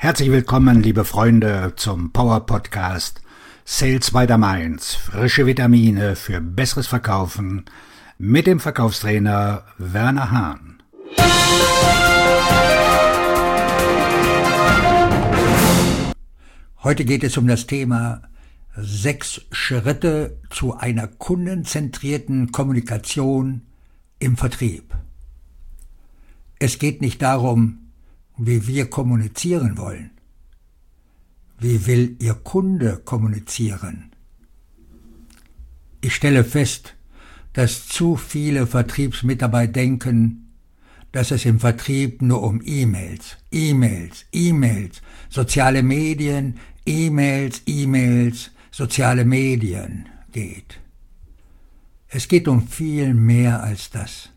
Herzlich willkommen, liebe Freunde, zum Power Podcast Sales by the Mainz. Frische Vitamine für besseres Verkaufen mit dem Verkaufstrainer Werner Hahn. Heute geht es um das Thema 6 Schritte zu einer kundenzentrierten Kommunikation im Vertrieb. Es geht nicht darum, wie wir kommunizieren wollen. Wie will Ihr Kunde kommunizieren? Ich stelle fest, dass zu viele Vertriebsmitarbeiter denken, dass es im Vertrieb nur um E-Mails, soziale Medien, soziale Medien geht. Es geht um viel mehr als das.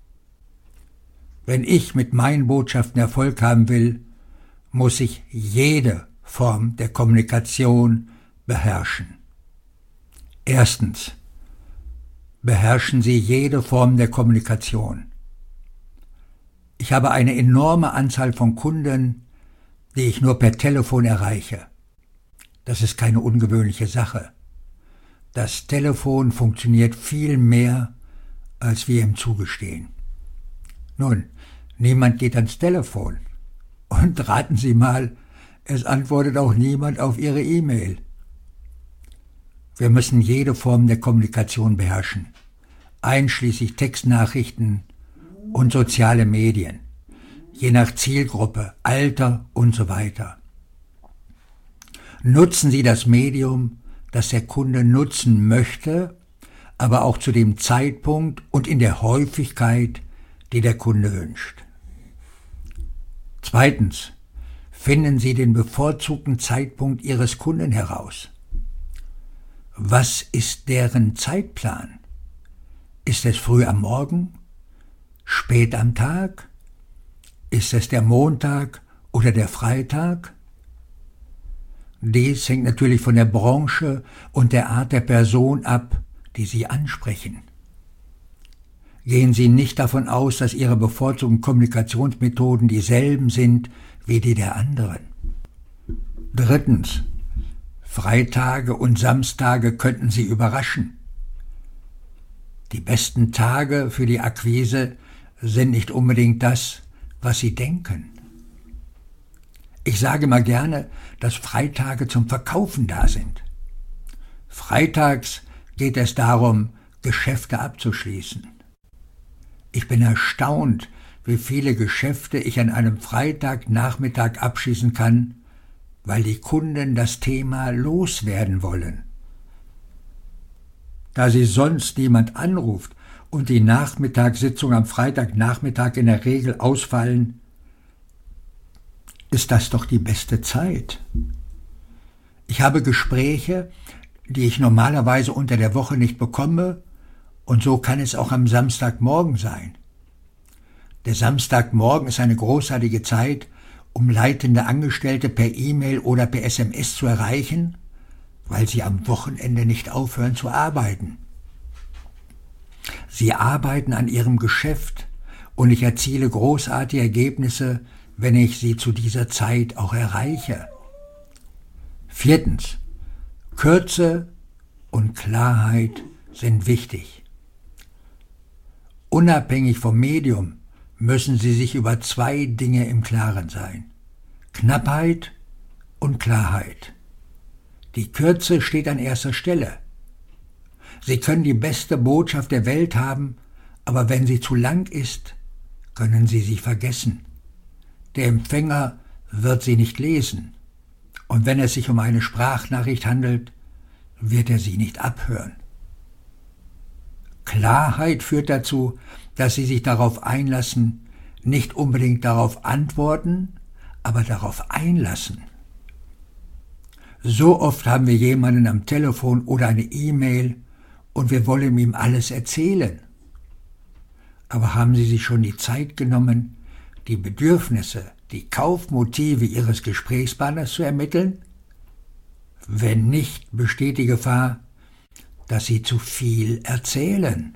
Wenn ich mit meinen Botschaften Erfolg haben will, muss ich jede Form der Kommunikation beherrschen. Erstens, beherrschen Sie jede Form der Kommunikation. Ich habe eine enorme Anzahl von Kunden, die ich nur per Telefon erreiche. Das ist keine ungewöhnliche Sache. Das Telefon funktioniert viel mehr, als wir ihm zugestehen. Nun, niemand geht ans Telefon. Und raten Sie mal, es antwortet auch niemand auf Ihre E-Mail. Wir müssen jede Form der Kommunikation beherrschen, einschließlich Textnachrichten und soziale Medien, je nach Zielgruppe, Alter und so weiter. Nutzen Sie das Medium, das der Kunde nutzen möchte, aber auch zu dem Zeitpunkt und in der Häufigkeit, die der Kunde wünscht. Zweitens, finden Sie den bevorzugten Zeitpunkt Ihres Kunden heraus. Was ist deren Zeitplan? Ist es früh am Morgen? Spät am Tag? Ist es der Montag oder der Freitag? Dies hängt natürlich von der Branche und der Art der Person ab, die Sie ansprechen. Gehen Sie nicht davon aus, dass Ihre bevorzugten Kommunikationsmethoden dieselben sind wie die der anderen. Drittens, Freitage und Samstage könnten Sie überraschen. Die besten Tage für die Akquise sind nicht unbedingt das, was Sie denken. Ich sage mal gerne, dass Freitage zum Verkaufen da sind. Freitags geht es darum, Geschäfte abzuschließen. Ich bin erstaunt, wie viele Geschäfte ich an einem Freitagnachmittag abschließen kann, weil die Kunden das Thema loswerden wollen. Da sie sonst niemand anruft und die Nachmittagssitzungen am Freitagnachmittag in der Regel ausfallen, ist das doch die beste Zeit. Ich habe Gespräche, die ich normalerweise unter der Woche nicht bekomme, und so kann es auch am Samstagmorgen sein. Der Samstagmorgen ist eine großartige Zeit, um leitende Angestellte per E-Mail oder per SMS zu erreichen, weil sie am Wochenende nicht aufhören zu arbeiten. Sie arbeiten an ihrem Geschäft und ich erziele großartige Ergebnisse, wenn ich sie zu dieser Zeit auch erreiche. Viertens, Kürze und Klarheit sind wichtig. Unabhängig vom Medium müssen Sie sich über 2 Dinge im Klaren sein: Knappheit und Klarheit. Die Kürze steht an erster Stelle. Sie können die beste Botschaft der Welt haben, aber wenn sie zu lang ist, können Sie sie vergessen. Der Empfänger wird sie nicht lesen. Und wenn es sich um eine Sprachnachricht handelt, wird er sie nicht abhören. Klarheit führt dazu, dass Sie sich darauf einlassen, nicht unbedingt darauf antworten, aber darauf einlassen. So oft haben wir jemanden am Telefon oder eine E-Mail und wir wollen ihm alles erzählen. Aber haben Sie sich schon die Zeit genommen, die Bedürfnisse, die Kaufmotive Ihres Gesprächspartners zu ermitteln? Wenn nicht, besteht die Gefahr, dass Sie zu viel erzählen.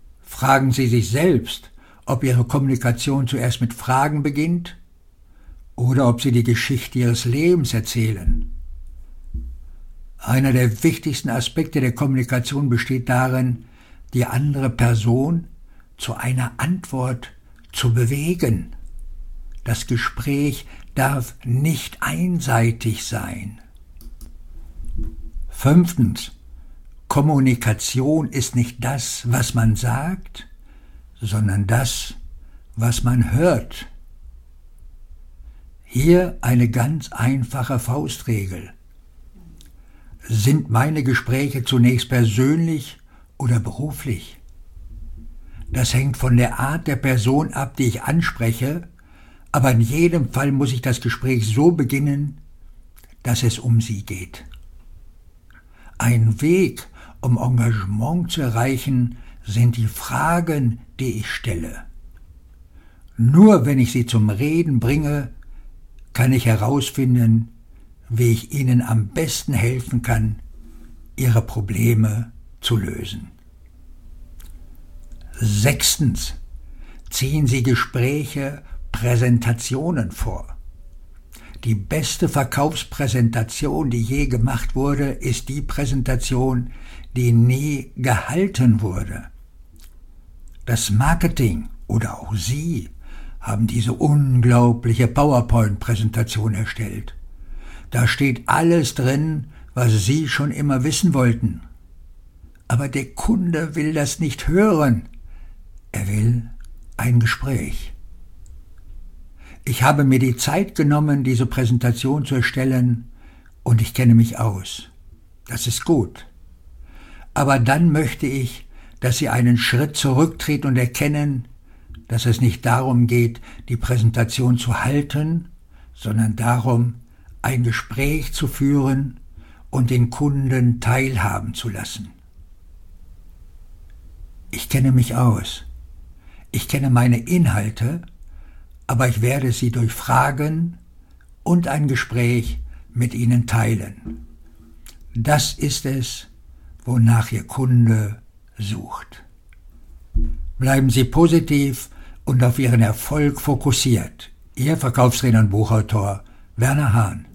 Fragen Sie sich selbst, ob Ihre Kommunikation zuerst mit Fragen beginnt oder ob Sie die Geschichte Ihres Lebens erzählen. Einer der wichtigsten Aspekte der Kommunikation besteht darin, die andere Person zu einer Antwort zu bewegen. Das Gespräch darf nicht einseitig sein. 5. Kommunikation ist nicht das, was man sagt, sondern das, was man hört. Hier eine ganz einfache Faustregel. Sind meine Gespräche zunächst persönlich oder beruflich? Das hängt von der Art der Person ab, die ich anspreche, aber in jedem Fall muss ich das Gespräch so beginnen, dass es um sie geht. Ein Weg, um Engagement zu erreichen, sind die Fragen, die ich stelle. Nur wenn ich sie zum Reden bringe, kann ich herausfinden, wie ich Ihnen am besten helfen kann, Ihre Probleme zu lösen. 6. Ziehen Sie Gespräche, Präsentationen vor. Die beste Verkaufspräsentation, die je gemacht wurde, ist die Präsentation, die nie gehalten wurde. Das Marketing oder auch Sie haben diese unglaubliche PowerPoint-Präsentation erstellt. Da steht alles drin, was Sie schon immer wissen wollten. Aber der Kunde will das nicht hören. Er will ein Gespräch. Ich habe mir die Zeit genommen, diese Präsentation zu erstellen, und ich kenne mich aus. Das ist gut. Aber dann möchte ich, dass Sie einen Schritt zurücktreten und erkennen, dass es nicht darum geht, die Präsentation zu halten, sondern darum, ein Gespräch zu führen und den Kunden teilhaben zu lassen. Ich kenne mich aus. Ich kenne meine Inhalte, aber ich werde sie durch Fragen und ein Gespräch mit Ihnen teilen. Das ist es, wonach Ihr Kunde sucht. Bleiben Sie positiv und auf Ihren Erfolg fokussiert. Ihr Verkaufstrainer und Buchautor Werner Hahn.